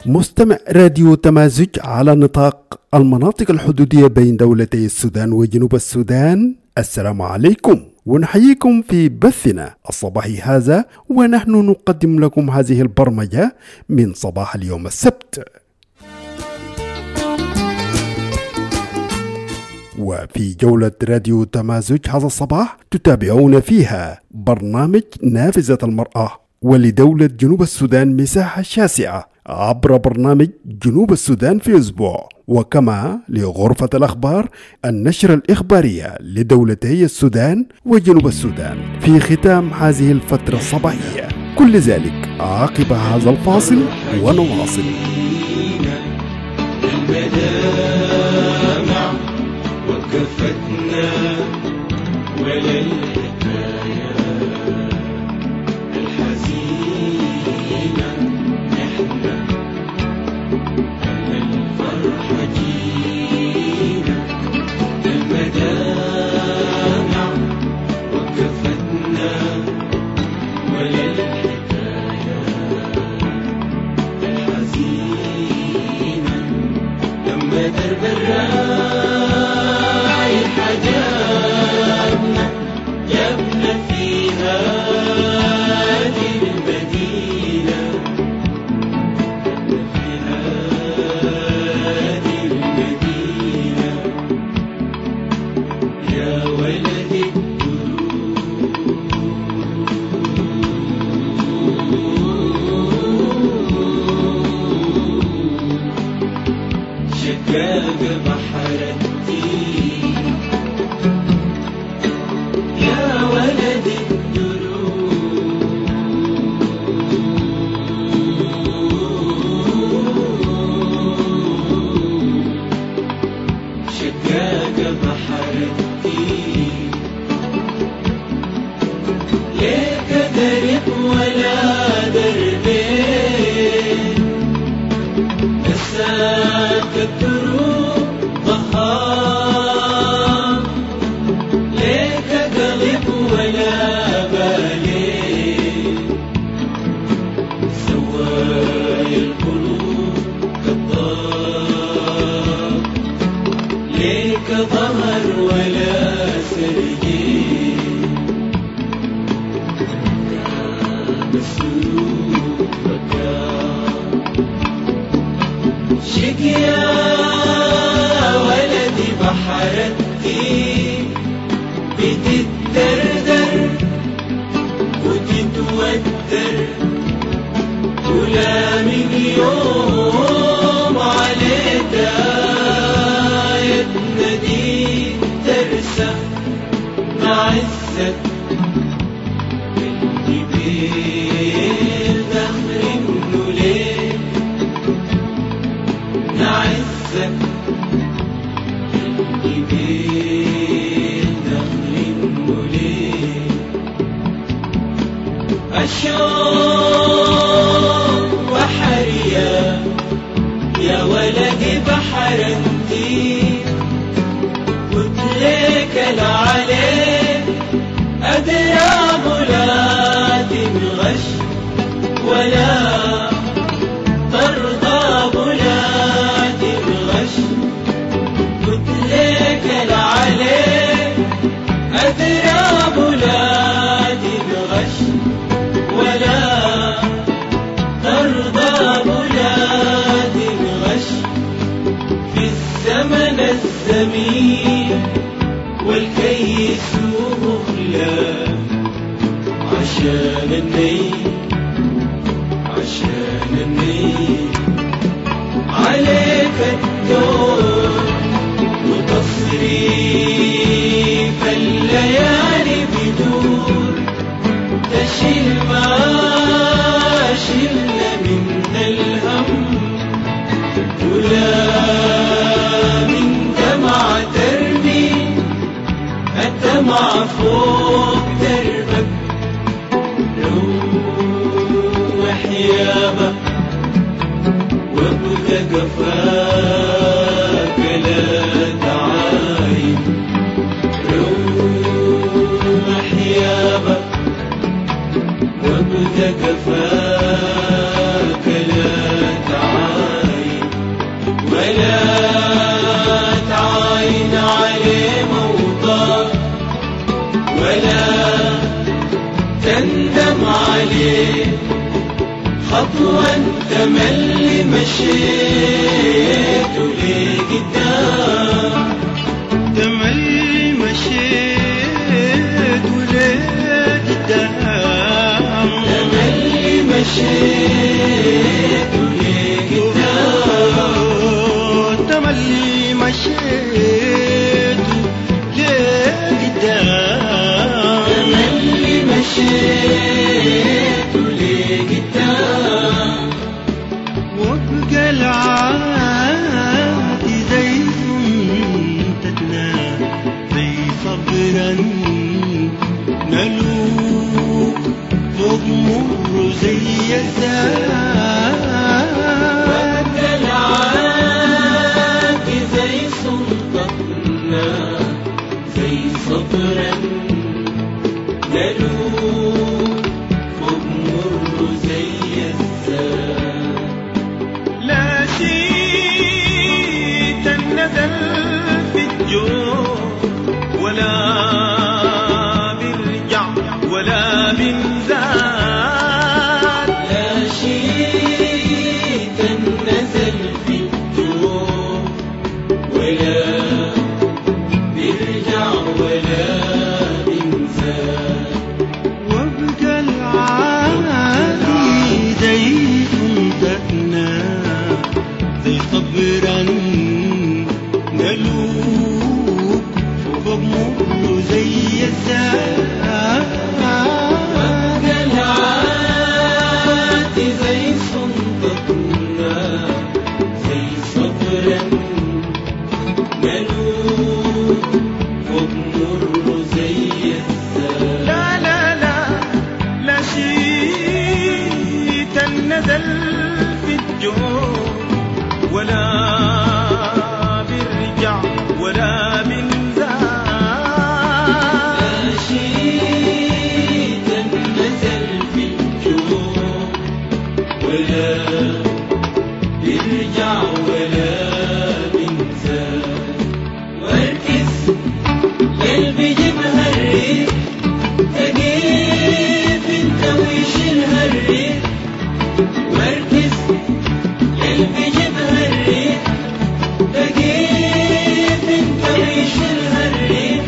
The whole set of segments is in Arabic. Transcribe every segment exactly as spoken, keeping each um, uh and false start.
مستمع راديو تمازج على نطاق المناطق الحدودية بين دولتي السودان وجنوب السودان، السلام عليكم ونحييكم في بثنا الصباحي هذا، ونحن نقدم لكم هذه البرمجة من صباح اليوم السبت. وفي جولة راديو تمازج هذا الصباح تتابعون فيها برنامج نافذة المرأة، ولدولة جنوب السودان مساحة شاسعة عبر برنامج جنوب السودان في أسبوع، وكما لغرفة الأخبار النشرة الإخبارية لدولتي السودان وجنوب السودان في ختام هذه الفترة الصباحية. كل ذلك عقب هذا الفاصل ونواصل. المدامع وكفتنا ولا الحكاية الحزينة، نحن على الفرح جينا. المدامع وكفتنا ولا الحكاية الحزينة، لما درب الرايح جابنا جابنا في هذه المدينة، جابنا في هذه المدينة. يا ولد شقاق بحر الدين، يا ولد الدروب، شقاق بحر الدين. ليك درب ولا دربين، نساك الدروب ضحام. ليك قلب ولا بالين، سواي القلوب كالضاب. ليك ظهر ولا سرجين، كان السلوك بكار. شك يا ولدي بحر الدين، بتتدردر وتتودر، ولا من يوم عليك آية نديك ترسى معزك بالجبال دخر منه ليك نعزك بالجبال دخر منه ليك. الشوق وحريا يا ولدي بحر الدين، قلتلك العليك أدراب لا تنغش ولا ترضى بلا تنغش. قلتلك العليك أدراب لا تنغش ولا ترضى بلا تنغش. في الزمن الزمين والكيس مغلى، عشان النيل عشان النيل عليك الدور وتصريف الليالي بدور. تشيل ما شلنا من الهم، ولا من دمع ترمي الدمع فوق دربك. روح يابا وابقى قفاك لا تعايب. روح يابا وابقى قفاك لا تعايب. تندم عليه، خطوة تملي مشيت ولقدام، تملي مشيت ولقدام، تملي مشيت ولقدام، تملي مشيت لقدام، تملي مشيت ولقدام، وابقى العادي زي سنتنا، زي صبرا نلوك فوق مر زي الزاد، العادي زي سلطتنا، زي صبرا نلوك فوق مر زي الزاد. لا شيء تنزل في الجوع ولا بيرجع ولا بنزال، لا شيء تنزل في الجوع ولا بيرجع ولا بينزال، وابقى العادي زي سنتنا، زي صبرا نلوك فوق مر زي الزاد، العادي زي سلطتنا، زي صبرا نلوك فوق مر زي الزاد. لا لا لا لا شيء تنزل في الجوع ولا بيرجع ولا بنزال، لا شيء تنزل في الجوع ولا بيرجع ولا بينزال، واركز قلبي جيبها الريح، تجيب انت ويشيلها الريح، واركز قلبي جيبها الريح، تجيب انت ويشيلها الريح،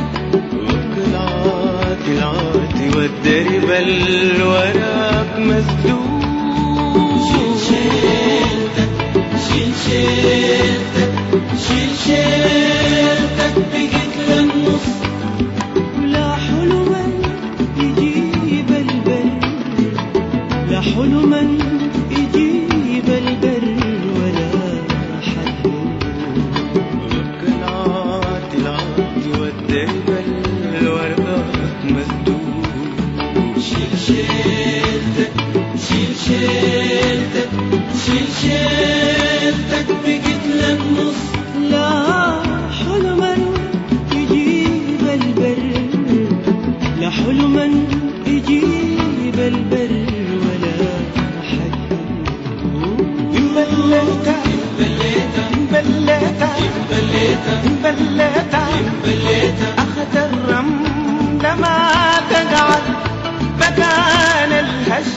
طلعت طلعت والدرب الورق مسدود، شيل شيلتك شيل شيلتك شيل شيلتك بقيت للنص، لا حلما يجيب البر، لا حلما يجيب البر ولا حد، طلعت طلعت والدرب الورق مسدود، شيل شيلتك شيل شيلتك شيل شيلتك بقيت للنص، لا حلما يجيب البر، لا حلما يجيب البر ولا حد، بليتا بليتها بليتا بليتها بليتا بليتها أخذ الرمل ما تقعد مكان الهش،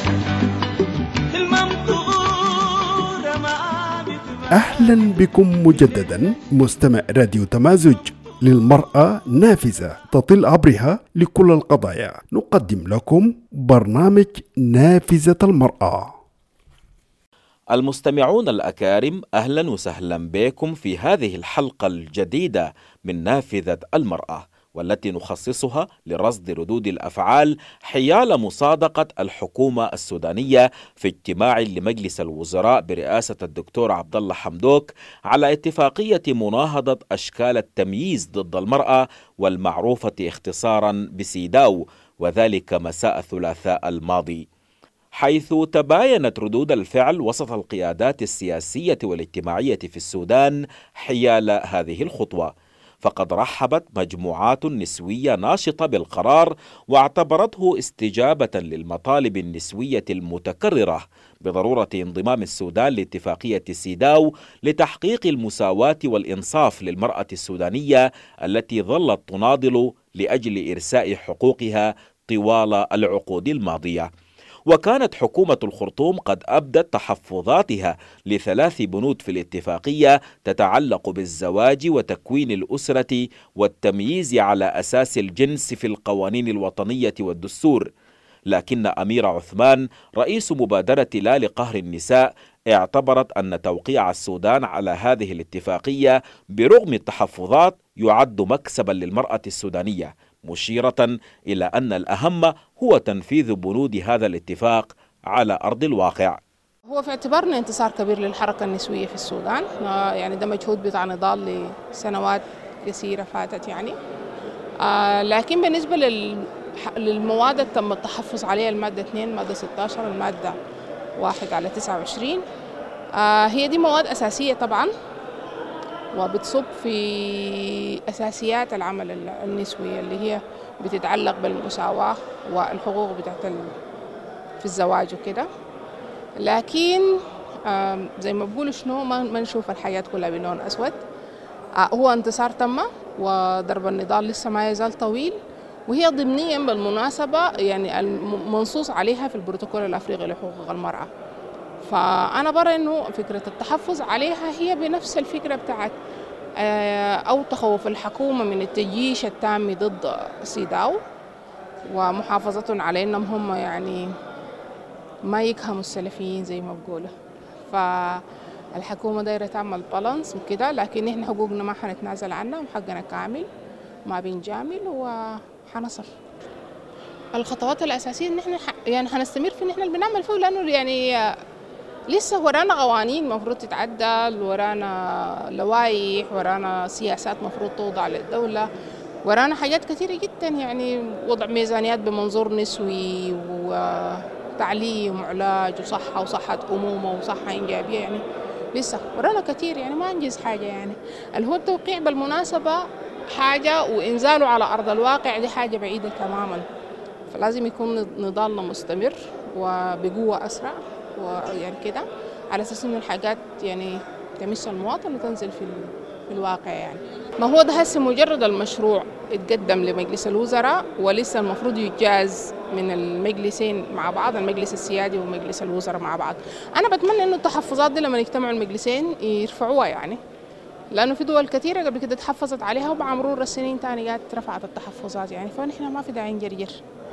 الممطورة ما بتبقى. أهلا بكم مجددا مستمع راديو تمازج للمرأة نافذة تطل عبرها لكل القضايا. نقدم لكم برنامج نافذة المرأة. المستمعون الأكارم، أهلا وسهلا بكم في هذه الحلقة الجديدة من نافذة المرأة، والتي نخصصها لرصد ردود الأفعال حيال مصادقة الحكومة السودانية في اجتماع لمجلس الوزراء برئاسة الدكتور عبد الله حمدوك على اتفاقية مناهضة أشكال التمييز ضد المرأة والمعروفة اختصارا بسيداو، وذلك مساء الثلاثاء الماضي، حيث تباينت ردود الفعل وسط القيادات السياسية والاجتماعية في السودان حيال هذه الخطوة. فقد رحبت مجموعات نسوية ناشطة بالقرار، واعتبرته استجابة للمطالب النسوية المتكررة بضرورة انضمام السودان لاتفاقية سيداو لتحقيق المساواة والإنصاف للمرأة السودانية التي ظلت تناضل لأجل إرساء حقوقها طوال العقود الماضية. وكانت حكومة الخرطوم قد أبدت تحفظاتها لثلاث بنود في الاتفاقية تتعلق بالزواج وتكوين الأسرة والتمييز على أساس الجنس في القوانين الوطنية والدستور. لكن أميرة عثمان رئيس مبادرة لا لقهر النساء اعتبرت أن توقيع السودان على هذه الاتفاقية برغم التحفظات يعد مكسبا للمرأة السودانية، مشيرة إلى أن الأهم هو تنفيذ بنود هذا الاتفاق على أرض الواقع. هو في اعتبارنا انتصار كبير للحركة النسوية في السودان، يعني ده مجهود بتاع نضال لسنوات كثيرة فاتت يعني. آه لكن بالنسبة لل للمواد اللي تم التحفظ عليها، المادة اثنين، المادة ستة عشر، المادة واحد على تسعة وعشرين، آه هي دي مواد أساسية طبعا، وبتصب في أساسيات العمل النسوي اللي هي بتتعلق بالمساواة والحقوق بتاعت في الزواج وكده. لكن آه زي ما بقولوا شنو، ما نشوف الحياة كلها بلون أسود. آه هو انتصار تم، وضرب النضال لسه ما يزال طويل، وهي ضمنيا بالمناسبة يعني المنصوص عليها في البروتوكول الأفريقي لحقوق المرأة. فأنا برى إنه فكرة التحفظ عليها هي بنفس الفكرة بتاعت أو تخوف الحكومة من التجيش التام ضد سيداو، ومحافظة على إنهم هم يعني ما يكهموا السلفيين زي ما بقولوا. فالحكومة دايرة تعمل بالانس وكده، لكن إحنا حقوقنا ما حنتنازل عنها، وحقنا كامل ما بنجامل وحنصل. الخطوات الأساسية إن إحنا يعني حنستمر في إن إحنا اللي بنعمل فيه، لأنه يعني لسه ورانا قوانين مفروض تتعدل، ورانا لوائح، ورانا سياسات مفروض توضع للدولة، ورانا حاجات كثيرة جدا، يعني وضع ميزانيات بمنظور نسوي وتعليم وعلاج وصحة وصحة أمومة وصحة إنجابية، يعني لسه ورانا كثير، يعني ما ننجز حاجة. يعني اللي هو التوقيع بالمناسبة حاجة، وإنزاله على أرض الواقع دي حاجة بعيدة تماما. فلازم يكون نضالنا مستمر وبقوة أسرع، ويعني كده على أساس إنه الحاجات يعني تمس المواطن وتنزل في في الواقع. يعني ما هو ده هسه مجرد المشروع اتقدم لمجلس الوزراء، ولسه المفروض يجاز من المجلسين مع بعض، المجلس السيادي ومجلس الوزراء مع بعض. أنا بتمنى إنه التحفظات دي لما يجتمعوا المجلسين يرفعوها، يعني لأنه في دول كثيرة قبل كده تحفظت عليها، ومع مرور السنين تاني قاعد رفعت التحفظات، يعني فنحن ما في داعي نجرجر،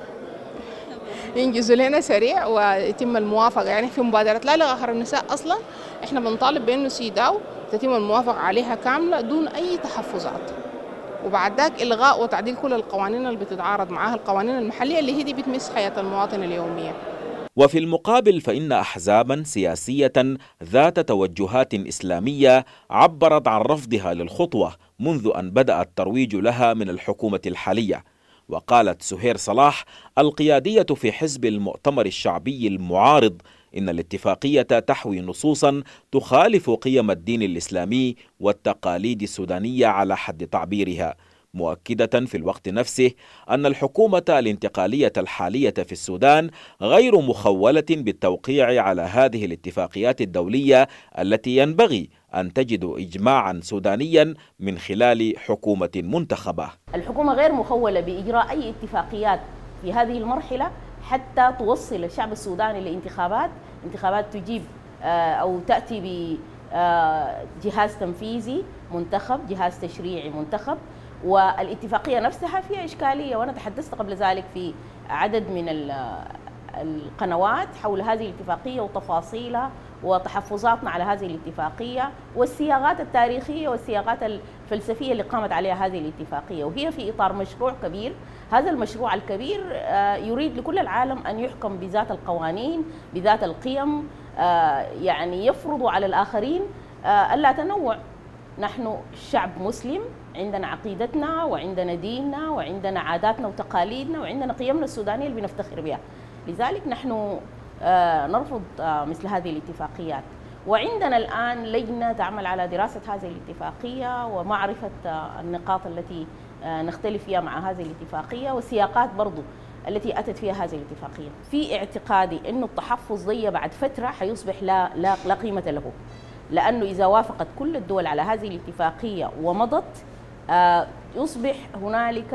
ينجزوا لنا سريع ويتم الموافقة. يعني في مبادرة لا لقهر النساء أصلا إحنا بنطالب بأنه سيداو تتم الموافقة عليها كاملة دون أي تحفظات، وبعد ذاك إلغاء وتعديل كل القوانين اللي بتتعارض معها، القوانين المحلية اللي هي دي بتمس حياة المواطن اليومية. وفي المقابل فإن أحزابا سياسية ذات توجهات إسلامية عبرت عن رفضها للخطوة منذ أن بدأ الترويج لها من الحكومة الحالية. وقالت سهير صلاح القيادية في حزب المؤتمر الشعبي المعارض إن الاتفاقية تحوي نصوصا تخالف قيم الدين الإسلامي والتقاليد السودانية على حد تعبيرها، مؤكدة في الوقت نفسه أن الحكومة الانتقالية الحالية في السودان غير مخولة بالتوقيع على هذه الاتفاقيات الدولية التي ينبغي أن تجد إجماعا سودانيا من خلال حكومة منتخبة. الحكومة غير مخولة بإجراء أي اتفاقيات في هذه المرحلة حتى توصل الشعب السوداني لانتخابات، انتخابات تجيب أو تأتي بجهاز تنفيذي منتخب، جهاز تشريعي منتخب. والاتفاقية نفسها فيها إشكالية، وأنا تحدثت قبل ذلك في عدد من القنوات حول هذه الاتفاقية وتفاصيلها وتحفظاتنا على هذه الاتفاقية والصياغات التاريخية والصياغات الفلسفية اللي قامت عليها هذه الاتفاقية، وهي في إطار مشروع كبير. هذا المشروع الكبير يريد لكل العالم أن يحكم بذات القوانين، بذات القيم، يعني يفرض على الآخرين اللا تنوع. نحن شعب مسلم، عندنا عقيدتنا وعندنا ديننا وعندنا عاداتنا وتقاليدنا وعندنا قيمنا السودانية اللي بنفتخر بها. لذلك نحن نرفض مثل هذه الاتفاقيات، وعندنا الآن لجنة تعمل على دراسة هذه الاتفاقية ومعرفة النقاط التي نختلف فيها مع هذه الاتفاقية والسياقات برضو التي أتت فيها هذه الاتفاقية. في اعتقادي أنه التحفظ ضي بعد فترة حيصبح لا, لا, لا قيمة له، لأنه إذا وافقت كل الدول على هذه الاتفاقية ومضت يصبح هنالك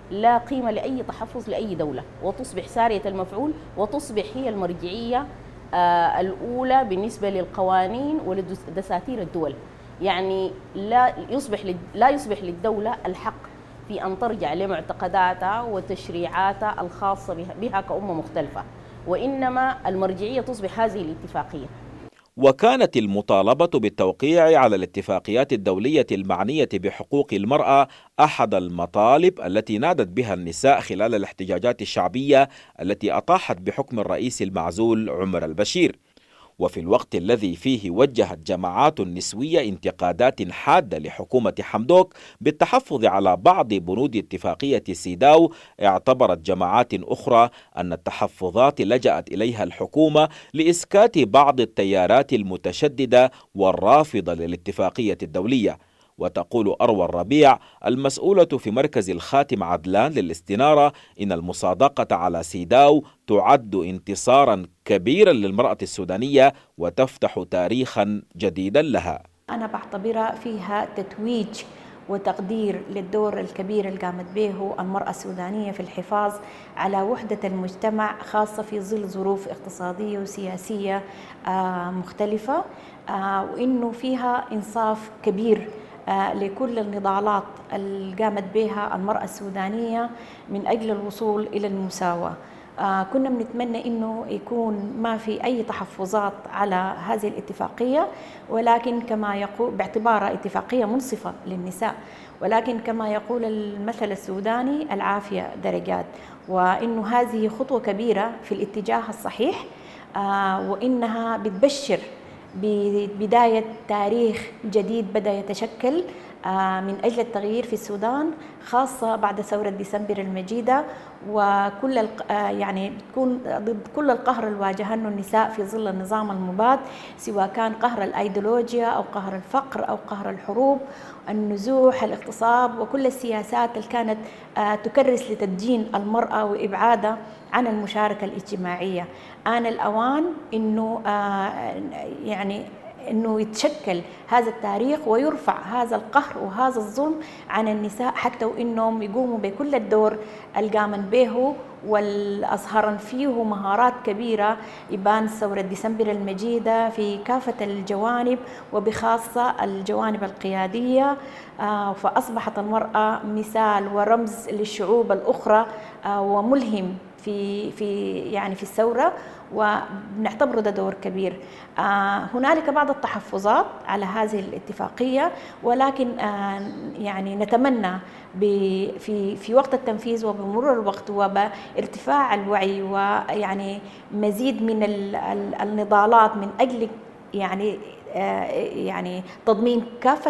لا قيمة لأي تحفظ لأي دولة، وتصبح سارية المفعول، وتصبح هي المرجعية آه الأولى بالنسبة للقوانين ولدساتير الدول. يعني لا يصبح لا يصبح للدولة الحق في أن ترجع لمعتقداتها وتشريعاتها الخاصة بها كأمة مختلفة، وإنما المرجعية تصبح هذه الاتفاقية. وكانت المطالبة بالتوقيع على الاتفاقيات الدولية المعنية بحقوق المرأة أحد المطالب التي نادت بها النساء خلال الاحتجاجات الشعبية التي أطاحت بحكم الرئيس المعزول عمر البشير. وفي الوقت الذي فيه وجهت جماعات نسوية انتقادات حادة لحكومة حمدوك بالتحفظ على بعض بنود اتفاقية سيداو، اعتبرت جماعات أخرى أن التحفظات لجأت إليها الحكومة لإسكات بعض التيارات المتشددة والرافضة للاتفاقية الدولية. وتقول أروى الربيع المسؤولة في مركز الخاتم عدلان للاستنارة إن المصادقة على سيداو تعد انتصارا كبيرا للمرأة السودانية وتفتح تاريخا جديدا لها. أنا بعتبرها فيها تتويج وتقدير للدور الكبير اللي قامت به المرأة السودانية في الحفاظ على وحدة المجتمع، خاصة في ظل ظروف اقتصادية وسياسية مختلفة، وإنه فيها إنصاف كبير لكل النضالات اللي قامت بها المرأة السودانية من أجل الوصول إلى المساواة. كنا بنتمنى إنه يكون ما في أي تحفظات على هذه الاتفاقية، ولكن كما يقول باعتبارها اتفاقية منصفة للنساء، ولكن كما يقول المثل السوداني العافية درجات، وإنه هذه خطوة كبيرة في الاتجاه الصحيح، وإنها بتبشر ببداية تاريخ جديد بدأ يتشكل من أجل التغيير في السودان، خاصة بعد ثورة ديسمبر المجيدة، وكل يعني بتكون ضد كل القهر اللي واجهنه النساء في ظل النظام المباد، سواء كان قهر الأيديولوجيا أو قهر الفقر أو قهر الحروب، النزوح، الاغتصاب، وكل السياسات اللي كانت تكرس لتدجين المرأة وإبعادها عن المشاركة الاجتماعية. آن الأوان إنه يعني إنه يتشكل هذا التاريخ ويرفع هذا القهر وهذا الظلم عن النساء، حتى وإنهم يقوموا بكل الدور القامن به والأظهرن فيه مهارات كبيرة يبان ثورة ديسمبر المجيدة في كافة الجوانب وبخاصة الجوانب القيادية. فأصبحت المرأة مثال ورمز للشعوب الأخرى وملهم في في يعني في الثورة، ونعتبره ده دور كبير. آه هنالك بعض التحفظات على هذه الاتفاقية، ولكن آه يعني نتمنى في في وقت التنفيذ وبمرور الوقت وبارتفاع الوعي ويعني مزيد من النضالات من أجل يعني آه يعني تضمين كافة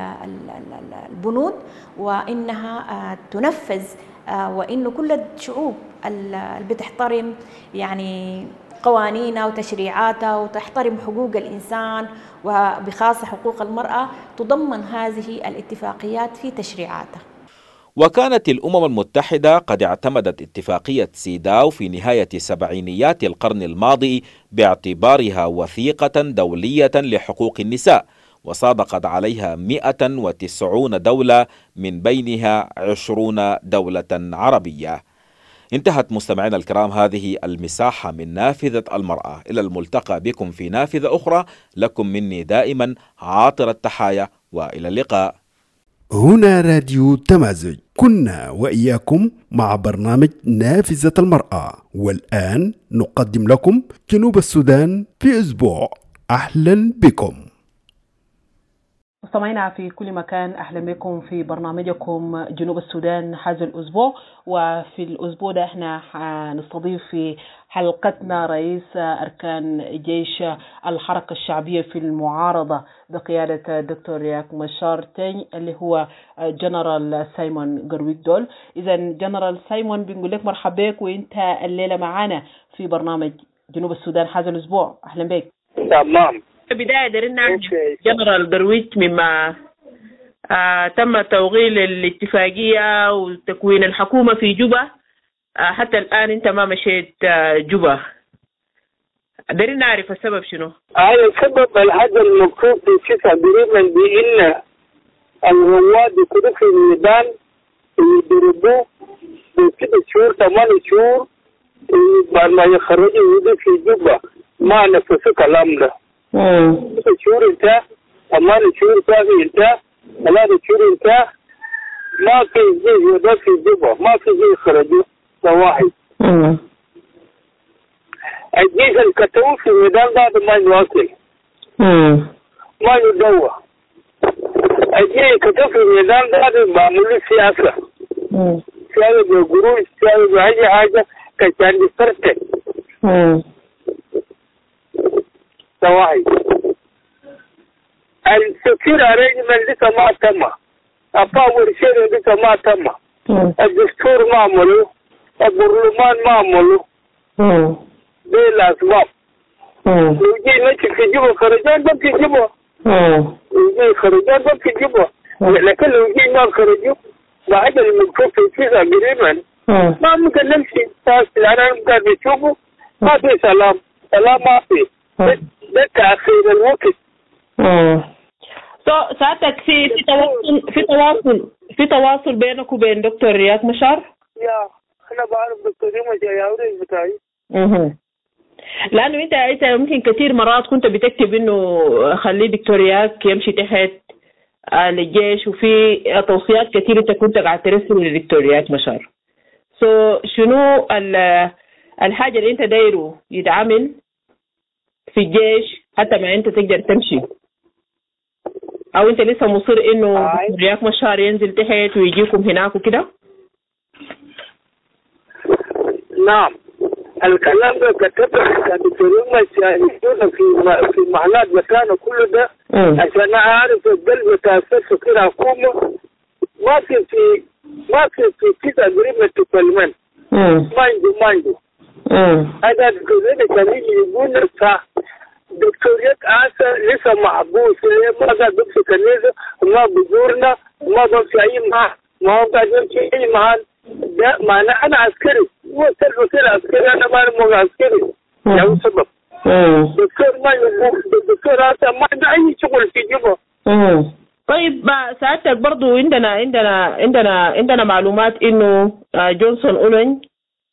البنود، وإنها آه تنفذ، آه وإنه كل الشعوب اللي بتحترم يعني قوانينها وتشريعاتها وتحترم حقوق الإنسان وبخاصة حقوق المرأة تضمن هذه الاتفاقيات في تشريعاتها. وكانت الأمم المتحدة قد اعتمدت اتفاقية سيداو في نهاية سبعينيات القرن الماضي باعتبارها وثيقة دولية لحقوق النساء، وصادقت عليها مئة وتسعين دولة من بينها عشرون دولة عربية. انتهت مستمعينا الكرام هذه المساحة من نافذة المرأة، إلى الملتقى بكم في نافذة أخرى. لكم مني دائما عاطر التحايا وإلى اللقاء. هنا راديو تمازج، كنا وإياكم مع برنامج نافذة المرأة، والآن نقدم لكم جنوب السودان في أسبوع. أهلا بكم مستمعينا في كل مكان، أهلا بكم في برنامجكم جنوب السودان هذا الأسبوع. وفي الأسبوع ده احنا هنستضيف في حلقتنا رئيس أركان جيش الحركة الشعبية في المعارضة بقيادة الدكتور رياك مشار تاني اللي هو جنرال سايمون قرويك دول. إذا جنرال سايمون بنقول لك مرحبا بك، وانت الليلة معانا في برنامج جنوب السودان هذا الأسبوع. أهلا بك. تمام. بداية درنا جنرال درويش مما آه تم توغيل الاتفاقية وتكوين الحكومة في جوبا، آه حتى الآن أنت ما مشيت آه جوبا، درنا نعرف السبب شنو؟ هذا السبب الحاجة المكتوب في كتاب قريبا بأن الرواد يكونوا في الميدان يضربوه ست شهور ثمان شهور بعد ما يخرجوا يودوا في جوبا ما نفسوا كلام ده. ست شهور انتهى ثمان شهور ثاني انتهى ثلاث شهور انتهى ما في زي يودوا في جوبا ما في زي يخرجوا واحد. الجيش الكتوب في الميدان بعد ما يواصل ما يدور. الجيش الكتوب في الميدان بعد ما عملوا سياسة سياسة بالقروش سياسة بأي حاجة كان يسترتك سواحي. السفير أريجمنت لسه ما تم أفاور شيء لسه ما تم الدستور ما عملوا البرلمان ما عملوا دي الأسباب. يجي نشك في جبهة خرجان ده في جبهة يجي خرجان ده في جبهة لكن لو يجي ناس خرجوا بعد المكتوب في كذا قريبا ما ممكن نمشي تاس الآن قاعد نشوفه ما في سلام سلام ما في ده تأخير الوقت. so ساعتك في في تواصل في تواصل في تواصل بينك وبين دكتور رياض مشار؟ يا أنا بعرف دكتور رياض مشار يا ولد بتاعي. اها لانه انت انت ممكن كثير مرات كنت بتكتب انه خلي دكتورياك يمشي تحت للجيش وفي توصيات كثير انت كنت قاعد ترسل لدكتورياك مشار. سو so, شنو الحاجه اللي انت دايره يتعمل في الجيش حتى ما انت تقدر تمشي او انت لسه مصر انه دكتورياك مشار ينزل تحت ويجيكم هناك وكده؟ نعم الكلام ده كتبه كان دكتورين مشاهدون في في محلات مكانه كله ده عشان اعرف القلب بتاع السفير حكومه ما في في ما في في كده اجريمنت ديفلوبمنت ما عنده ما عنده هذا دكتورين كانوا يقولون صح دكتوريات عسى لسه محبوس ما قاعد بمشي كنيسه وما بزورنا وما بمشي اي معه ما هو قاعد يمشي اي محل ده معناه انا عسكري هو سلفة عسكري انا ما انا عسكري يعني سبب دكتور ما يقول الدكتور هذا ما عنده اي شغل في جبهه. طيب ساعتك برضو عندنا عندنا عندنا عندنا معلومات انه جونسون اولين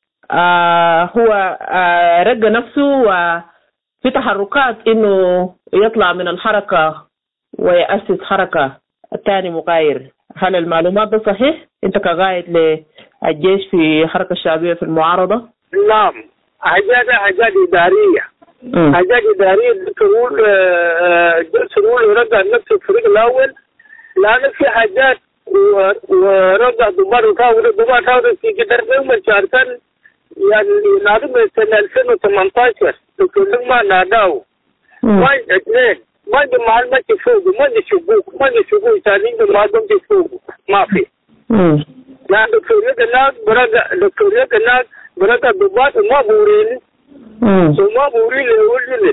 هو رجع نفسه وفي تحركات انه يطلع من الحركه ويأسس حركه الثاني مغاير. هل المعلومات ده صحيح؟ انت كقائد للجيش في الحركه الشعبيه في المعارضه؟ نعم حاجات حاجات اداريه حاجات اداريه تقول جونسون رجع نفسه الفريق الاول لان في حاجات ورجع دمار كاور دمار كاور في كده من شهرين يعني نادم سنه ألفين وثمانية عشر تقول ما ناداو ما اثنين ما عندي معلومات يفوقوا ما عندي شبوك ما عندي شبوك ثانيين ما عندهم يفوقوا ما في. لأن دكتورية الناس برجع دكتورية الناس برجع دبات ما بوريني وما بوريني يقولني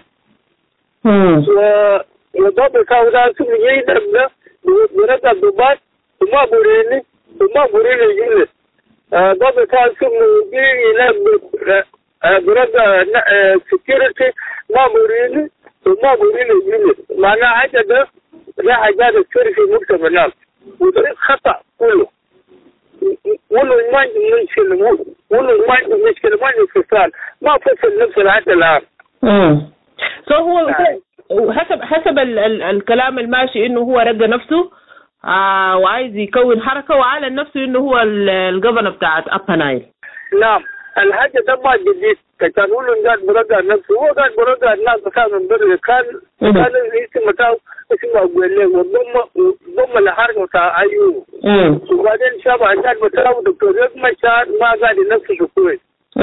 و وضب كاودا سوي يدا برجع دبات وما بوريني وما بوريني يقولني ضب كاودا سوي يدا برجع سكيورتي ما بوريني وما بوريني يقولني معناه حاجة ده لا حاجات تصير في مكتب الناس وطريق خطأ كله ولو ما عنده مشكلة ولو ما عنده مشكلة ما عنده فصال ما فصل نفسه لحد الآن. امم سو هو حسب حسب ال ال الكلام الماشي انه هو رجع نفسه آه وعايز يكون حركة وعلن نفسه انه هو الجفنة بتاعت أبا نايل. نعم الحاجة ده ما جديد كان يقولون قاعد برجع نفسه هو قاعد برجع الناس كان من برا كان كان اسمه بتاعه اسمه أقول له وضم ضم الحركة بتاع أيوه. وبعدين شافوا الناس بتاعه دكتور مشار ما قاعد ينفسه كويس.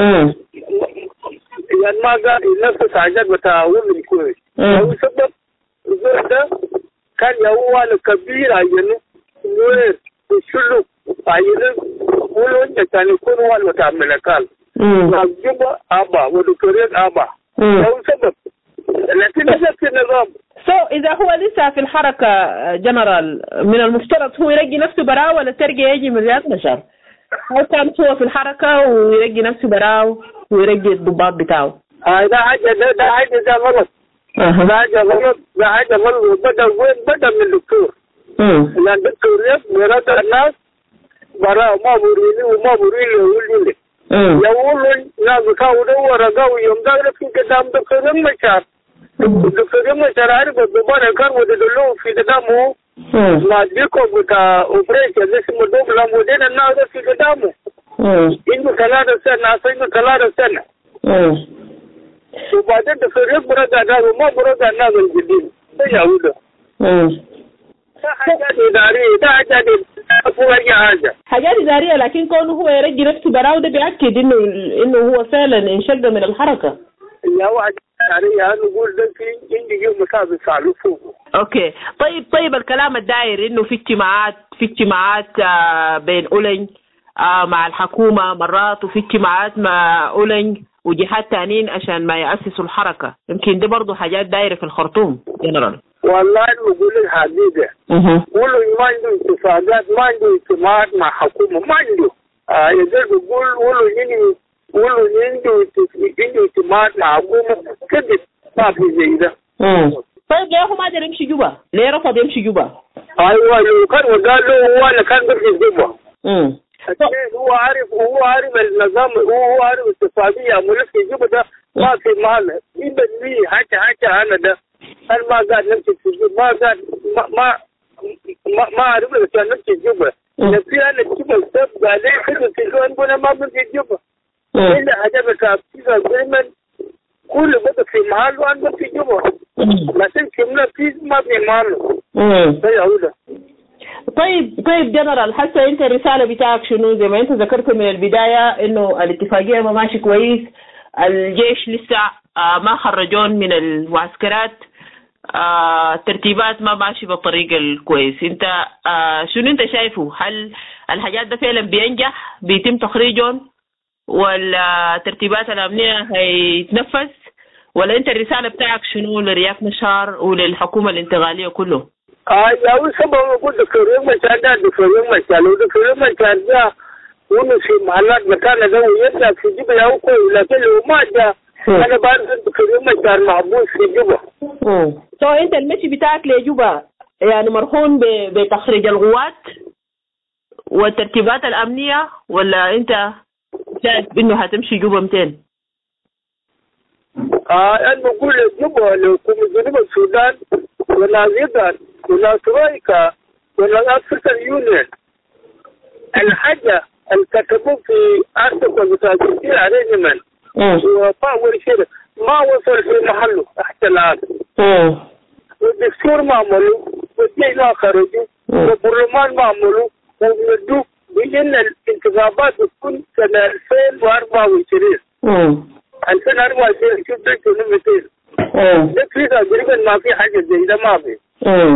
يعني ما قاعد ينفس حاجات بتاعه من كويس. هو سبب الزول ده كان يهوى الكبير عينه نور وشلو عينه ولو كان يكون هو بتاع ملكال. جبا أبا ودكتوريات أبا هو سبب لكن نفس النظام. سو so, إذا هو لسه في الحركة جنرال من المفترض هو يرجي نفسه براو ولا ترجي يجي من رياض مشار؟ هو كان هو في الحركة ويرجي نفسه براو ويرجي الضباط بتاعه. آه ده حاجة ده ده حاجة ده غلط. أه. ده حاجة غلط ده حاجة غلط وبدأ وين بدأ من الدكتور. لأن الدكتوريات مرات الناس bara ma burini ma burini wulile ya wulun na zuka wuda wara gawo yom da rafi ka dam da karin machar da karin machar har ba ba da kar wuda da lo fi da damu ma diko buta operation da shi mu dobla mu da na da fi da damu in kala da sana sai kala da sana to ba da karin buraga da ma buraga na zan gidi sai ya wuda حاجات إدارية ده حاجات إدارية حاجة حاجات إدارية لكن كونه هو يرجي نفسه براو ده بيأكد إنه إنه هو فعلا انشق من الحركة. اللي هو حاجات إدارية أنا نقول ده في عندي يوم مسابق سالو فوق. أوكي طيب طيب الكلام الداير إنه في اجتماعات في اجتماعات آه بين أولنج آه مع الحكومة مرات وفي اجتماعات مع أولنج وجهات تانيين عشان ما يأسسوا الحركة يمكن ده برضو حاجات دايرة في الخرطوم جنرال. والله نقول الحقيقة قولوا ما عنده اتفاقات ما عنده اجتماعات مع حكومة ما عنده آه يقدر يقول قولوا يني قولوا عنده عنده اجتماعات مع حكومة كده ما في زي ده. طيب ليه هو ما قدر يمشي جوبا؟ ليه رفض يمشي جوبا؟ ايوه لو كان وقال له هو انا كان في جوبا. امم هو عارف هو عارف النظام هو عارف الاتفاقية ملف في جوبا ده ما في مال يبقى لي حتى حتى انا ده أنا ما قاعد نمشي في جوبا ما قاعد ما ما ما ما أعرف إذا كان نمشي في جوبا نفسي أنا جوبا السبب عليه كده في جوبا نقول ما بنمشي جوبا إلا عجبك كذا دائما كل بدأ في محل وأنا بمشي جوبا لكن كمنا في ما في محل زي هذا. طيب طيب جنرال حتى أنت الرسالة بتاعك شنو زي ما أنت ذكرت من البداية إنه الاتفاقية ما ماشي كويس الجيش لسه ما خرجون من المعسكرات آه، الترتيبات ما ماشي بالطريقة الكويس انت آه، شنو انت شايفه هل الحاجات ده فعلا بينجح بيتم تخريجهم ولا الترتيبات الأمنية هيتنفذ ولا انت الرسالة بتاعك شنو لرياض نشار وللحكومة الانتقالية كله؟ اه يا سبب اقول دكتور ما كان دكتور ما كان دكتور ما كان ده ونسي محلات مكان ده ويطلع في جيب له كويس لكن لو ما جاء أنا بعرف دكتور ما كان محبوس في جوبا. امم سو انت المشي بتاعك لجوبا يعني مرهون بتخريج القوات والترتيبات الأمنية ولا انت شايف انه هتمشي جوبا مئتين؟ اه انا بقول جوبا لو كنا جنوب السودان ولا زيدان ولا ترويكا ولا افريكان يونيون الحاجة اللي كتبوه في ارتكل بتاع كثير عليه من وطاول شيء ما وصل في محله تحت الآن والدكتور ما عملوا والجيش ما خرجوا والبرلمان ما عملوا وبدوا بأن الانتخابات تكون سنة ألفين وأربعة وعشرين ألفين وأربعة وعشرين شوف ده شنو مثير ده كذا تقريبا ما في حاجة زي ده ما في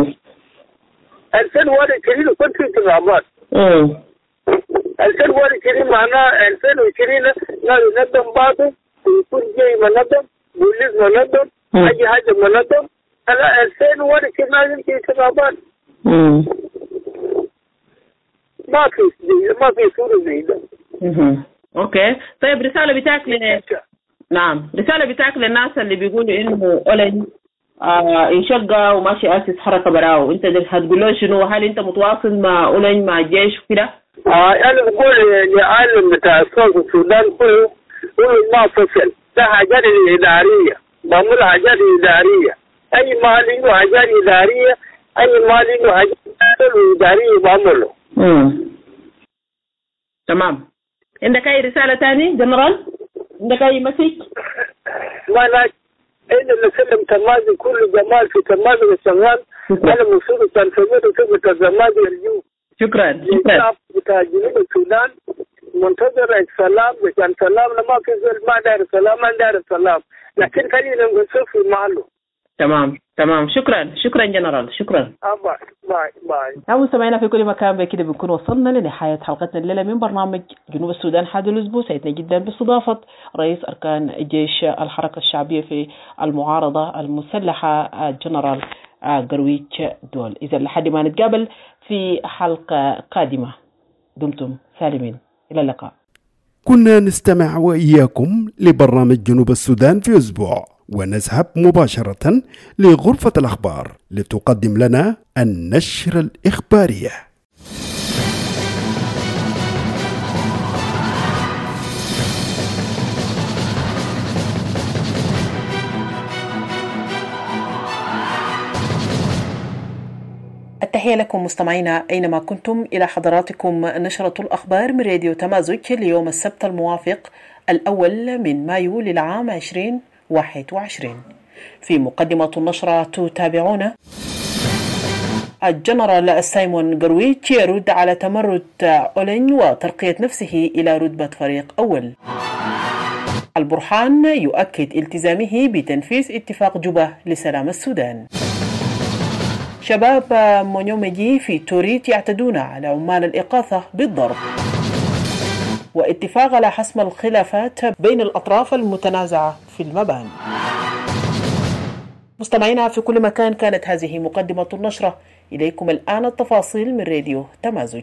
ألفين وواحد وعشرين كنت في انتخابات ألفين وواحد وعشرين معناه ألفين وعشرين نقدم بعضه ويكون جاي منظم بوليس منظم أي حاجة منظم هلا ألفين وواحد وعشرين لازم في انتخابات ما في ما في صورة زي ده. اوكي طيب رسالة بتاعك ل نعم رسالة بتاعك للناس اللي بيقولوا انه اولن آه انشق وماشي اسس حركة براو انت هتقول له شنو هل انت متواصل مع اولن مع الجيش وكده؟ اه انا بقول لعالم بتاع الصوت السودان كله كله ما فصل ده حاجات إدارية بعمل حاجات إدارية أي مال عنده حاجات إدارية أي مال عنده حاجات إدارية بعمله. امم تمام. عندك أي رسالة تاني جنرال؟ عندك أي مسج؟ ما لا إن اللي سلم تمازي كل جمال في تمازي الشغال أنا مسؤول عن سمير وكيف تزمازي اليوم. شكرا شكرا. بتاع جنوب السودان منتظر السلام عشان سلام لما في زول ما دار السلام ما دار السلام لكن خلينا نشوف في محله. تمام تمام شكرا شكرا جنرال شكرا. باي باي باي. أهلا سمعنا في كل مكان بكده بنكون وصلنا لنهاية حلقتنا الليلة من برنامج جنوب السودان هذا الأسبوع. سعدنا جدا باستضافة رئيس أركان جيش الحركة الشعبية في المعارضة المسلحة الجنرال قرويتش دول. إذا لحد ما نتقابل في حلقة قادمة دمتم سالمين إلى اللقاء. كنا نستمع وإياكم لبرنامج جنوب السودان في أسبوع ونذهب مباشرة لغرفة الأخبار لتقدم لنا النشرة الإخبارية. تحية لكم مستمعينا أينما كنتم. إلى حضراتكم نشرة الأخبار من راديو تمازج ليوم السبت الموافق الأول من مايو للعام عشرين واحد وعشرين. في مقدمة النشرة تتابعون: الجنرال سايمون غرويتش يرد على تمرد أولين وترقية نفسه إلى رتبة فريق أول. البرهان يؤكد التزامه بتنفيذ اتفاق جوبا لسلام السودان. شباب مونيوميجي في توريت يعتدون على عمال الإغاثة بالضرب. واتفاق على حسم الخلافات بين الأطراف المتنازعة في المباني. مستمعينا في كل مكان، كانت هذه مقدمة النشرة. إليكم الآن التفاصيل من راديو تمازج.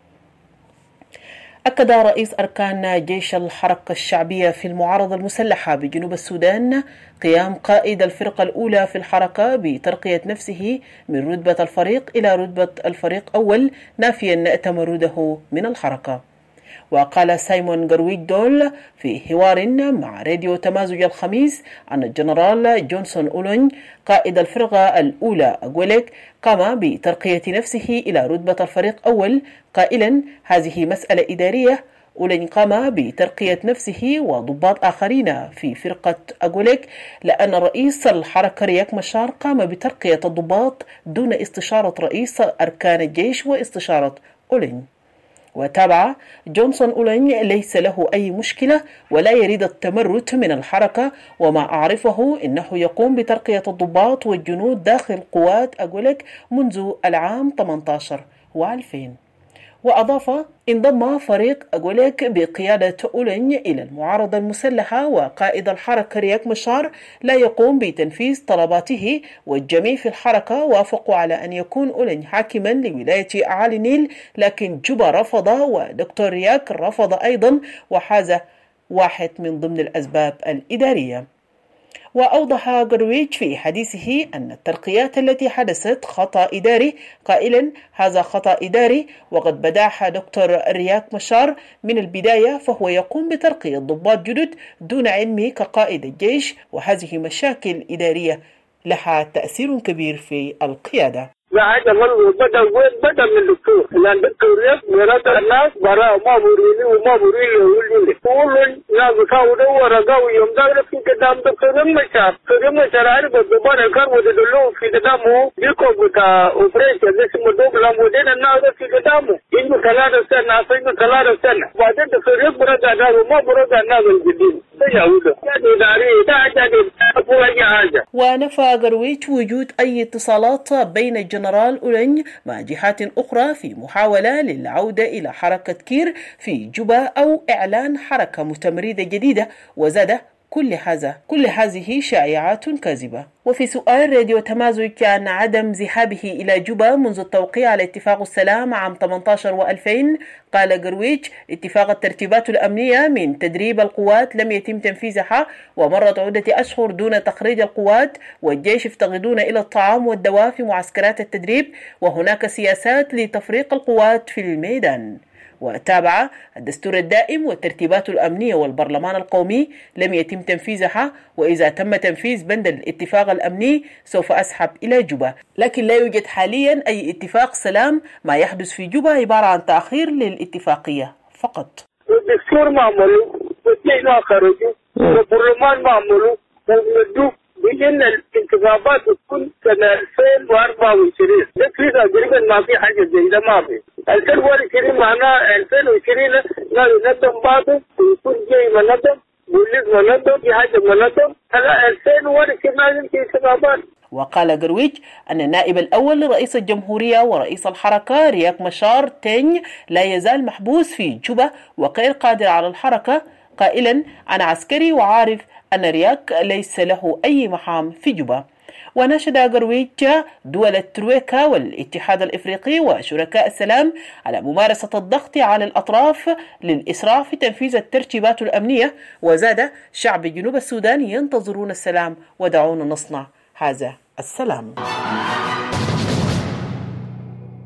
أكد رئيس أركان جيش الحركة الشعبية في المعارضة المسلحة بجنوب السودان قيام قائد الفرقة الأولى في الحركة بترقية نفسه من رتبة الفريق إلى رتبة الفريق أول، نافيا تمرده من الحركة. وقال سايمون غرويتش دول في حوار مع راديو تمازج الخميس أن الجنرال جونسون أولون قائد الفرقة الأولى أغوليك قام بترقية نفسه إلى رتبة الفريق أول، قائلا: هذه مسألة إدارية. أولون قام بترقية نفسه وضباط آخرين في فرقة أغوليك لأن رئيس الحركة رياك مشار قام بترقية الضباط دون استشارة رئيس أركان الجيش واستشارة أولون. وتابع جونسون أولين: ليس له أي مشكلة ولا يريد التمرد من الحركة، وما أعرفه إنه يقوم بترقية الضباط والجنود داخل قوات أغوليك منذ العام ثمانية عشر وألفين. وأضاف: انضم فريق أغوليك بقيادة أولين إلى المعارضة المسلحة، وقائد الحركة رياك مشار لا يقوم بتنفيذ طلباته، والجميع في الحركة وافقوا على أن يكون أولين حاكما لولاية أعالي النيل، لكن جوبا رفض ودكتور رياك رفض أيضا، وحاز واحد من ضمن الأسباب الإدارية. وأوضح غرويتش في حديثه أن الترقيات التي حدثت خطأ إداري، قائلا: هذا خطأ إداري وقد بداها دكتور رياك مشار من البداية، فهو يقوم بترقية ضباط جدد دون علمه كقائد الجيش، وهذه مشاكل إدارية لها تأثير كبير في القيادة. هذا مرة بدأ وين بدأ من الدكتور، لأن الدكتور يس مرات الناس برا ما بريني وما بريني يقولي يقولون ناس كاودوا ورجعوا يوم ده في كلام دكتور مشار، دكتور مشار عارف الضباط كانوا يدلوا في كلامه يكون بتاع أوبريشن اسمه دوبلا مودين الناس في كلامه إنه ثلاثة سنة إنه ثلاثة سنة بعدين الدكتور يس برا الناس وما برا الناس الجديد ده يهودا يعني داري ده عادي أقول أي حاجة. ونفى غرويتش وجود أي اتصالات بين الجنرال أولين مع جهات أخرى في محاولة للعودة إلى حركة كير في جوبا أو إعلان حركة متمردة جديدة، وزاد: كل هذا كل هذه شائعات كاذبة. وفي سؤال راديو تمازج عن عدم ذهابه إلى جوبا منذ التوقيع على اتفاق السلام عام ثمانية عشر وألفين، قال غرويتش: اتفاق الترتيبات الأمنية من تدريب القوات لم يتم تنفيذها، ومرت عدة أشهر دون تخريج القوات، والجيش يفتقدون إلى الطعام والدواء في معسكرات التدريب، وهناك سياسات لتفريق القوات في الميدان. وتابع: الدستور الدائم والترتيبات الأمنية والبرلمان القومي لم يتم تنفيذها، وإذا تم تنفيذ بند الاتفاق الأمني سوف أسحب إلى جوبا، لكن لا يوجد حاليا أي اتفاق سلام. ما يحدث في جوبا عبارة عن تأخير للاتفاقية فقط. الدستور معمول وكيل خرجوا والبرلمان معمول ومدوا بأن الانتخابات تكون سنة ألفين وأربعة وعشرين، لكن تقريبا ما في حاجة زي ده ما في. ألفين وعشرين معناه ألفين وعشرين لا ينظم بعضه ويكون جاي منظم بوليس منظم في حاجة منظم، هلا ألفين وعشرين لازم في انتخابات. وقال غرويتش أن النائب الأول لرئيس الجمهورية ورئيس الحركة رياك مشار تيني لا يزال محبوس في جوبا وغير قادر على الحركة، قائلا: أنا عسكري وعارف أن رياك ليس له أي مهام في جوبا. وناشد غرويتش دول الترويكا والاتحاد الإفريقي وشركاء السلام على ممارسة الضغط على الأطراف للإسراع في تنفيذ الترتيبات الأمنية، وزاد: شعب جنوب السودان ينتظرون السلام ودعونا نصنع هذا السلام.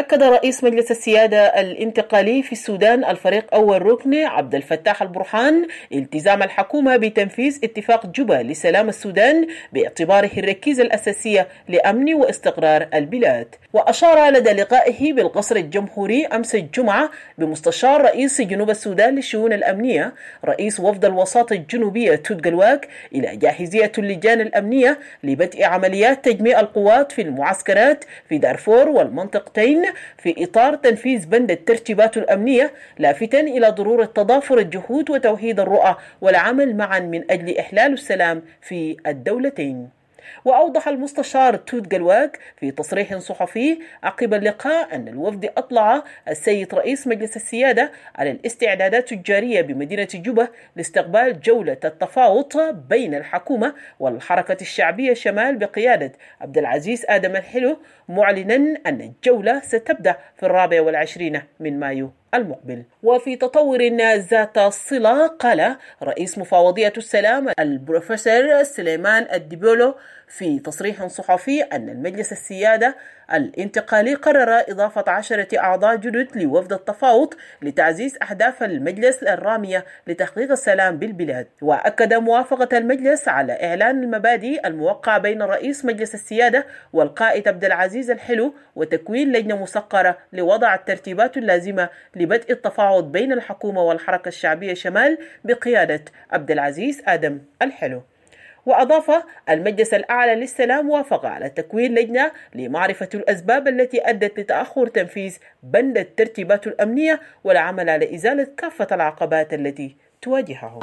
أكد رئيس مجلس السيادة الانتقالي في السودان الفريق أول ركن عبد الفتاح البرهان التزام الحكومة بتنفيذ اتفاق جوبا لسلام السودان باعتباره الركيزة الأساسية لأمن واستقرار البلاد. وأشار لدى لقائه بالقصر الجمهوري أمس الجمعة بمستشار رئيس جنوب السودان للشؤون الأمنية رئيس وفد الوساطة الجنوبية توت قلواق إلى جاهزية اللجان الأمنية لبدء عمليات تجميع القوات في المعسكرات في دارفور والمنطقتين في إطار تنفيذ بند الترتيبات الأمنية، لافتا إلى ضرورة تضافر الجهود وتوحيد الرؤى والعمل معا من أجل إحلال السلام في الدولتين. وأوضح المستشار توت قلواق في تصريح صحفي عقب اللقاء أن الوفد أطلع السيد رئيس مجلس السيادة على الاستعدادات الجارية بمدينة جوبا لاستقبال جولة التفاوض بين الحكومة والحركة الشعبية شمال بقيادة عبد العزيز آدم الحلو، معلنا أن الجولة ستبدأ في الرابع والعشرين من مايو المقبل. وفي تطور ذات صلة قال رئيس مفوضية السلام البروفيسور سليمان الدبولو في تصريح صحفي أن المجلس السيادة الانتقالي قرر إضافة عشرة أعضاء جدد لوفد التفاوض لتعزيز أهداف المجلس الرامية لتحقيق السلام بالبلاد. وأكد موافقة المجلس على إعلان المبادئ الموقع بين رئيس مجلس السيادة والقائد عبد العزيز الحلو وتكوين لجنة مسقرة لوضع الترتيبات اللازمة لبدء التفاوض بين الحكومة والحركة الشعبية شمال بقيادة عبد العزيز آدم الحلو. وأضاف المجلس الأعلى للسلام وافق على تكوين لجنة لمعرفة الأسباب التي أدت لتأخر تنفيذ بند الترتيبات الأمنية والعمل على إزالة كافة العقبات التي تواجههم.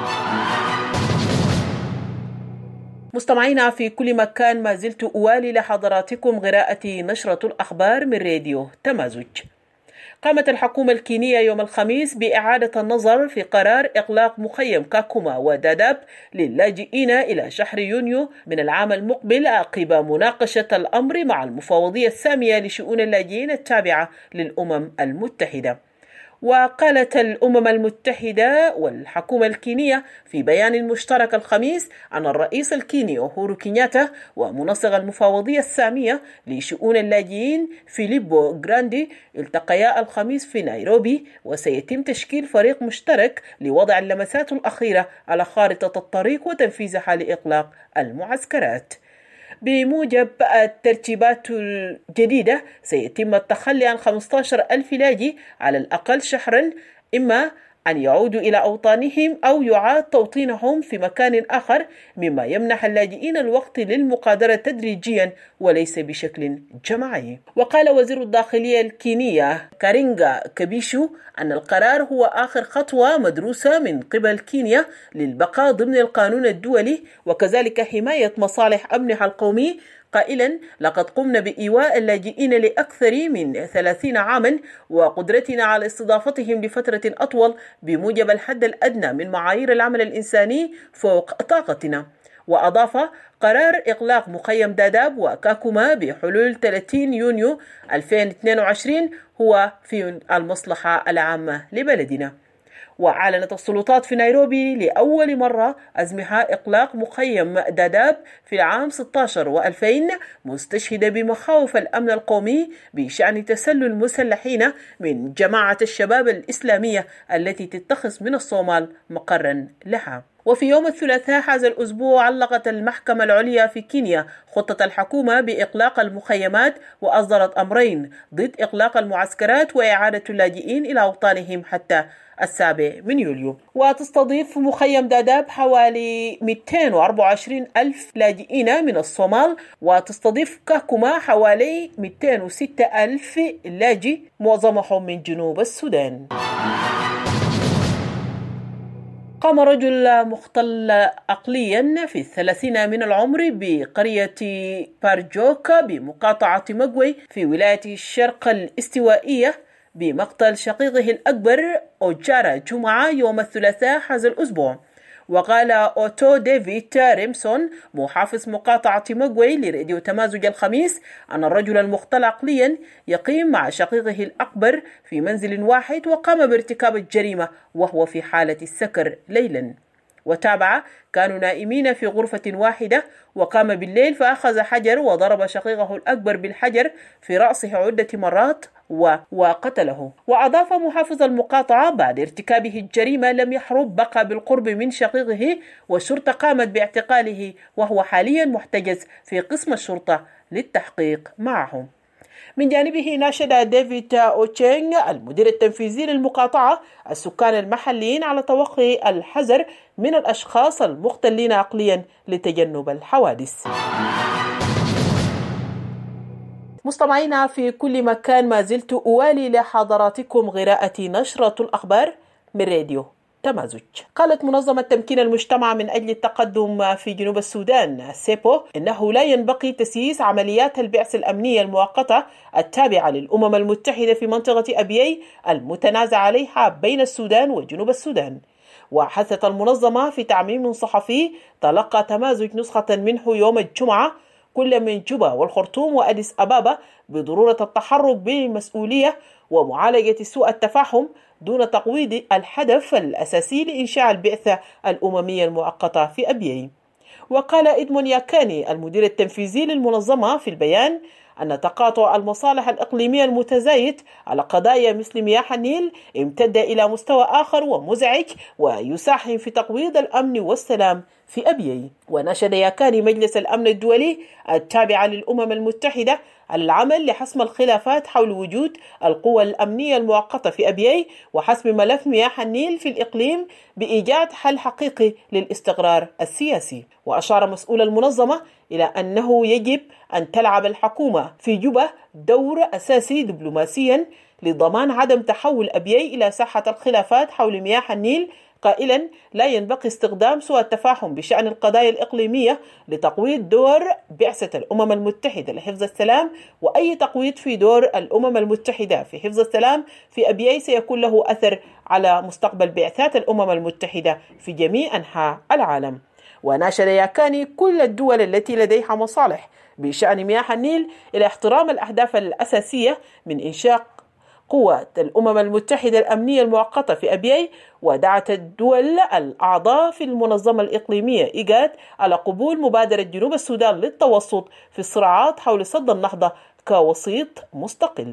مستمعينا في كل مكان، ما زلت أوالي لحضراتكم قراءة نشرة الأخبار من راديو تمازج. قامت الحكومة الكينية يوم الخميس بإعادة النظر في قرار إغلاق مخيم كاكوما وداداب للاجئين إلى شهر يونيو من العام المقبل عقب مناقشة الأمر مع المفوضية السامية لشؤون اللاجئين التابعة للأمم المتحدة. وقالت الأمم المتحدة والحكومة الكينية في بيان مشترك الخميس أن الرئيس الكيني أوهورو كينياتا ومنسق المفوضية السامية لشؤون اللاجئين فيليبو غراندي التقيا الخميس في نيروبي، وسيتم تشكيل فريق مشترك لوضع اللمسات الأخيرة على خارطة الطريق وتنفيذها لإغلاق المعسكرات. بموجب الترتيبات الجديدة سيتم التخلي عن خمسة عشر ألف لاجئ على الأقل شهرا، إما أن يعودوا إلى أوطانهم أو يعاد توطينهم في مكان آخر، مما يمنح اللاجئين الوقت للمقادرة تدريجيا وليس بشكل جماعي. وقال وزير الداخلية الكينية كارينغا كبيشو أن القرار هو آخر خطوة مدروسة من قبل كينيا للبقاء ضمن القانون الدولي وكذلك حماية مصالح أمنها القومي، قائلا لقد قمنا بإيواء اللاجئين لأكثر من ثلاثين عاما وقدرتنا على استضافتهم لفترة أطول بموجب الحد الأدنى من معايير العمل الإنساني فوق طاقتنا. وأضاف قرار إغلاق مخيم داداب وكاكوما بحلول ثلاثين يونيو ألفين واثنين وعشرين هو في المصلحة العامة لبلدنا. وأعلنت السلطات في نيروبي لأول مرة أزمها إغلاق مخيم داداب في العام ستة عشر وألفين، مستشهدة بمخاوف الأمن القومي بشأن تسلل المسلحين من جماعة الشباب الإسلامية التي تتخذ من الصومال مقرا لها. وفي يوم الثلاثاء هذا الأسبوع علقت المحكمة العليا في كينيا خطة الحكومة بإغلاق المخيمات وأصدرت أمرين ضد إغلاق المعسكرات وإعادة اللاجئين إلى أوطانهم حتى السابع من يوليو. وتستضيف مخيم داداب حوالي مئتين وأربعة وعشرين ألف لاجئين من الصومال، وتستضيف كاكوما حوالي مئتين وستة ألف لاجئ معظمهم من جنوب السودان. قام رجل مختل عقليا في الثلاثين من العمر بقرية بارجوكا بمقاطعة مقوي في ولاية الشرق الاستوائية بمقتل شقيقه الأكبر أوجارا جمعة يوم الثلاثاء هذا الأسبوع. وقال أوتو ديفيد ريمسون محافظ مقاطعة مقوي لراديو تمازج الخميس أن الرجل المختل عقليا يقيم مع شقيقه الأكبر في منزل واحد وقام بارتكاب الجريمة وهو في حالة السكر ليلا. وتابع: كانوا نائمين في غرفة واحدة، وقام بالليل فأخذ حجر وضرب شقيقه الأكبر بالحجر في رأسه عدة مرات و... وقتله. وأضاف محافظ المقاطعة: بعد ارتكابه الجريمة لم يحرب، بقى بالقرب من شقيقه، والشرطة قامت باعتقاله، وهو حاليا محتجز في قسم الشرطة للتحقيق معه. من جانبه ناشد ديفيد أوتشينغ المدير التنفيذي للمقاطعة السكان المحليين على توخي الحذر من الأشخاص المختلين عقليا لتجنب الحوادث. مستمعينا في كل مكان، ما زلت أوالي لحضراتكم قراءة نشرة الأخبار من راديو تمازج. قالت منظمة تمكين المجتمع من أجل التقدم في جنوب السودان سيبو إنه لا ينبغي تسييس عمليات البعثة الأمنية المؤقتة التابعة للأمم المتحدة في منطقة أبيي المتنازع عليها بين السودان وجنوب السودان. وحثت المنظمة في تعميم صحفي تلقى تمازج نسخة منه يوم الجمعة كل من جوبا والخرطوم وأديس أبابا بضرورة التحرك بالمسؤولية ومعالجة سوء التفاهم دون تقويض الهدف الأساسي لإنشاء البعثة الأممية المؤقتة في أبيي. وقال إدمون ياكاني المدير التنفيذي للمنظمة في البيان أن تقاطع المصالح الإقليمية المتزايد على قضايا مثل مياه النيل امتد إلى مستوى آخر ومزعج ويساهم في تقويض الأمن والسلام في أبيي. وناشد ياكاني مجلس الأمن الدولي التابع للأمم المتحدة على العمل لحسم الخلافات حول وجود القوى الأمنية المؤقتة في أبيي وحسم ملف مياه النيل في الإقليم بإيجاد حل حقيقي للاستقرار السياسي. وأشار مسؤول المنظمة إلى أنه يجب أن تلعب الحكومة في جوبا دور أساسي دبلوماسيا لضمان عدم تحول أبيي إلى ساحة الخلافات حول مياه النيل، قائلا: لا ينبغي استخدام سوء التفاهم بشأن القضايا الإقليمية لتقويض دور بعثة الأمم المتحدة لحفظ السلام، وأي تقويض في دور الأمم المتحدة في حفظ السلام في أبيي سيكون له أثر على مستقبل بعثات الأمم المتحدة في جميع أنحاء العالم. وناشد ياكاني كل الدول التي لديها مصالح بشأن مياه النيل إلى احترام الأهداف الأساسية من إنشاء قوة الأمم المتحدة الأمنية المؤقتة في أبيي، ودعت الدول الأعضاء في المنظمة الإقليمية إيجاد على قبول مبادرة جنوب السودان للتوسط في الصراعات حول سد النهضة كوسيط مستقل.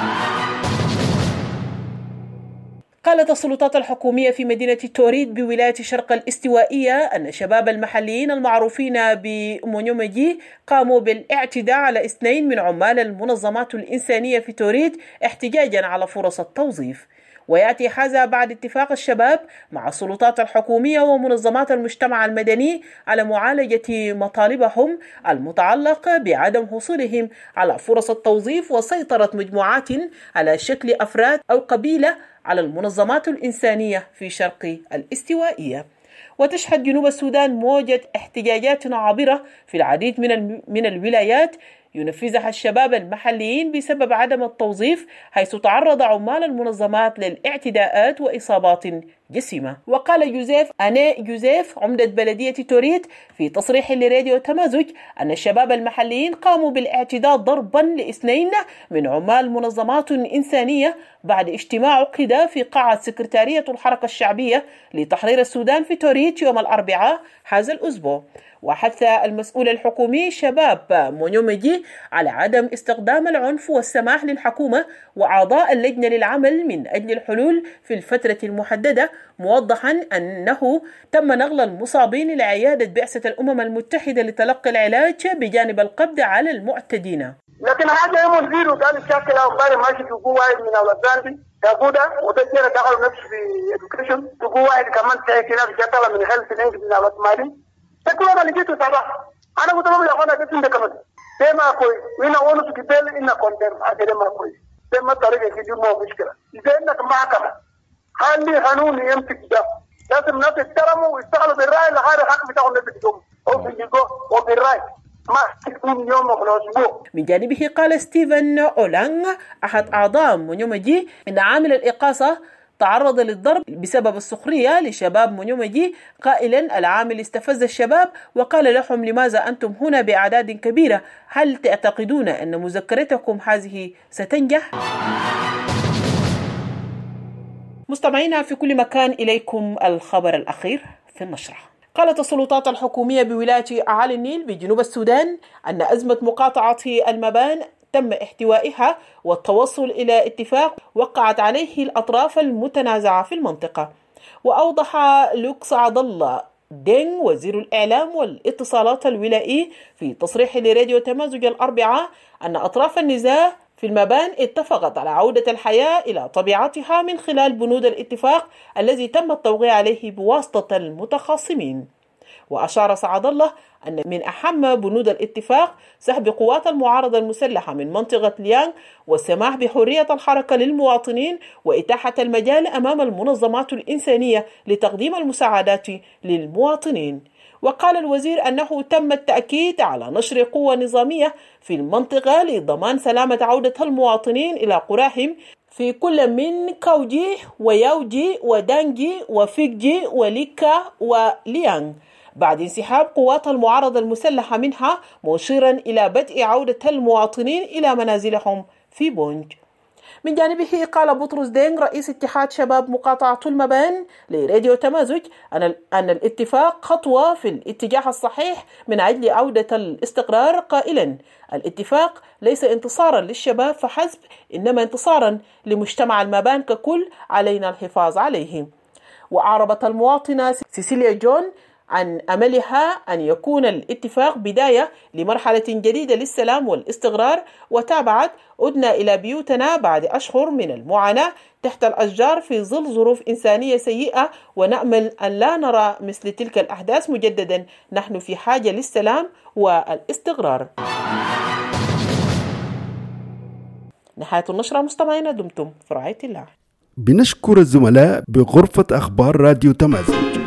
قالت السلطات الحكومية في مدينة توريد بولاية شرق الاستوائية أن الشباب المحليين المعروفين بمونيومجي قاموا بالاعتداء على اثنين من عمال المنظمات الإنسانية في توريد احتجاجا على فرص التوظيف. ويأتي هذا بعد اتفاق الشباب مع السلطات الحكومية ومنظمات المجتمع المدني على معالجة مطالبهم المتعلقة بعدم حصولهم على فرص التوظيف وسيطرة مجموعات على شكل أفراد أو قبيلة على المنظمات الإنسانية في شرق الاستوائية. وتشهد جنوب السودان موجة احتجاجات عابرة في العديد من من الولايات ينفذها الشباب المحليين بسبب عدم التوظيف، حيث تعرض عمال المنظمات للاعتداءات وإصابات جسيمة. وقال جوزيف أني جوزيف عمدة بلدية توريد في تصريح لراديو تمازج أن الشباب المحليين قاموا بالاعتداء ضربا لاثنين من عمال منظمات إنسانية بعد اجتماع عقد في قاعة سكرتارية الحركة الشعبية لتحرير السودان في توريد يوم الأربعاء هذا الأسبوع. وحث المسؤول الحكومي شباب مونيومجي على عدم استخدام العنف والسماح للحكومة وأعضاء اللجنة للعمل من أجل الحلول في الفترة المحددة، موضحا أنه تم نقل المصابين إلى عيادة بعثة الأمم المتحدة لتلقي العلاج بجانب القبض على المعتدين. لكن هذا يوم الفيديو كان الشكل أخبار ماشي تقول واحد من أولاد تقودا وتجرى دخل نفس في education تقول واحد كمان تأكيد جتلا من هيلث نيجي من أولاد مالي تقول أنا لقيته صباح أنا قلت لهم يا أخوانا كيف عندك كمان تما كويس وين أقول لك كتير إن كونتر هذا ما كويس تما طريقة كده ما مشكلة إذا إنك محكمة خلي قانون يمسك ده لازم الناس يحترموا ويشتغلوا بالرأي لغاية الحق بتاعهم نفسهم أو بالجو أو بالرأي. من جانبه قال ستيفن أولانغ أحد أعضاء مونيومجي إن عامل الإقاصة تعرض للضرب بسبب السخرية لشباب مونيومجي، قائلا العامل استفز الشباب وقال لهم لماذا أنتم هنا بأعداد كبيرة؟ هل تعتقدون أن مذكرتكم هذه ستنجح؟ مستمعينا في كل مكان، إليكم الخبر الأخير في النشرة. قالت السلطات الحكومية بولاية أعالي النيل بجنوب السودان أن أزمة مقاطعة المبان تم احتوائها والتوصل إلى اتفاق وقعت عليه الأطراف المتنازعة في المنطقة. وأوضح لوكس عبد الله دينغ وزير الإعلام والاتصالات الولائي في تصريح لراديو تمازج الأربعاء أن أطراف النزاع في المبان اتفقت على عودة الحياة إلى طبيعتها من خلال بنود الاتفاق الذي تم التوقيع عليه بواسطة المتخاصمين. وأشار سعد الله أن من أهم بنود الاتفاق سحب قوات المعارضة المسلحة من منطقة ليانغ والسماح بحرية الحركة للمواطنين وإتاحة المجال أمام المنظمات الإنسانية لتقديم المساعدات للمواطنين. وقال الوزير أنه تم التأكيد على نشر قوة نظامية في المنطقة لضمان سلامة عودة المواطنين إلى قراهم في كل من كوجي ويوجي ودانجي وفيجي وليكا وليانغ بعد انسحاب قوات المعارضة المسلحة منها، مشيرا إلى بدء عودة المواطنين إلى منازلهم في بونج. من جانبه قال بطرس دينغ رئيس اتحاد شباب مقاطعة المبان لراديو تمازج أن أن الاتفاق خطوة في الاتجاه الصحيح من أجل عودة الاستقرار، قائلا الاتفاق ليس انتصارا للشباب فحسب، إنما انتصارا لمجتمع المبان ككل، علينا الحفاظ عليه. وأعربت المواطنة سيسيليا جون عن أملها أن يكون الاتفاق بداية لمرحلة جديدة للسلام والاستقرار، وتابعت: عدنا إلى بيوتنا بعد أشهر من المعاناة تحت الأشجار في ظل ظروف إنسانية سيئة، ونأمل أن لا نرى مثل تلك الأحداث مجددا. نحن في حاجة للسلام والاستقرار. نهاية النشرة مستمعين، دمتم في رعاية الله. بنشكر الزملاء بغرفة أخبار راديو تمازج.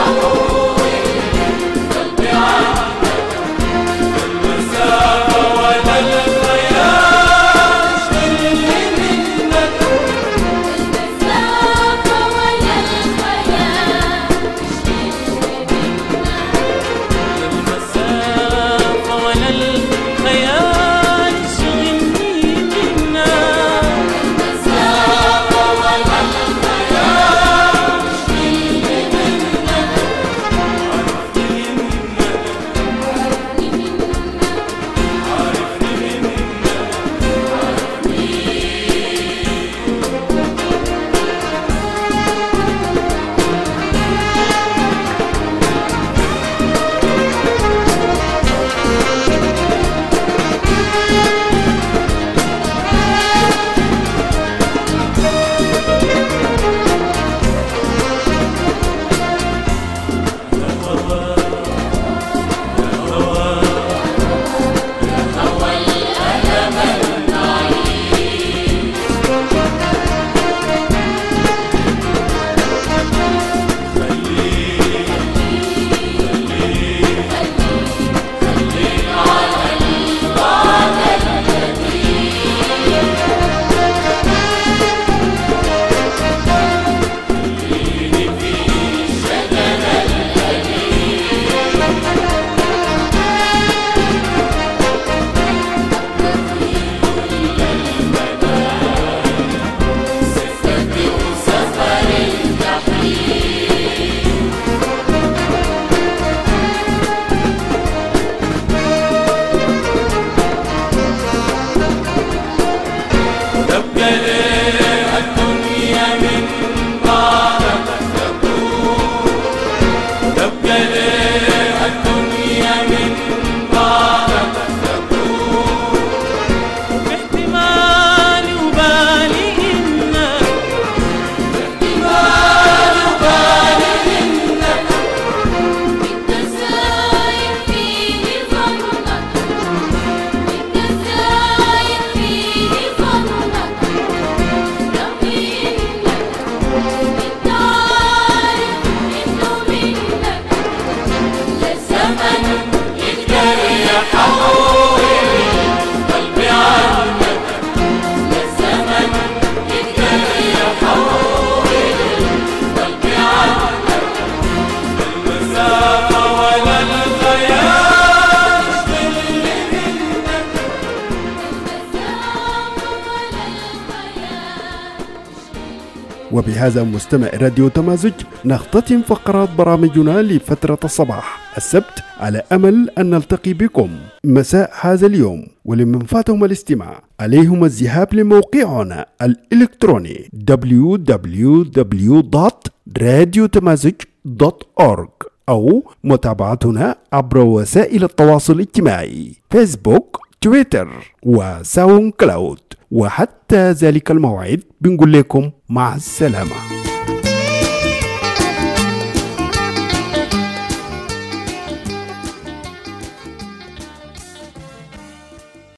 وبهذا مستمع راديو تمازج نختتم فقرات برامجنا لفترة الصباح السبت، على أمل أن نلتقي بكم مساء هذا اليوم. ولمن فاتهم الاستماع عليهم الذهاب لموقعنا الإلكتروني دبليو دبليو دبليو دوت راديو تمازج دوت أورغ أو متابعتنا عبر وسائل التواصل الاجتماعي فيسبوك، تويتر وساوند كلاود. وحتى ذلك الموعد بنقول لكم مع السلامة.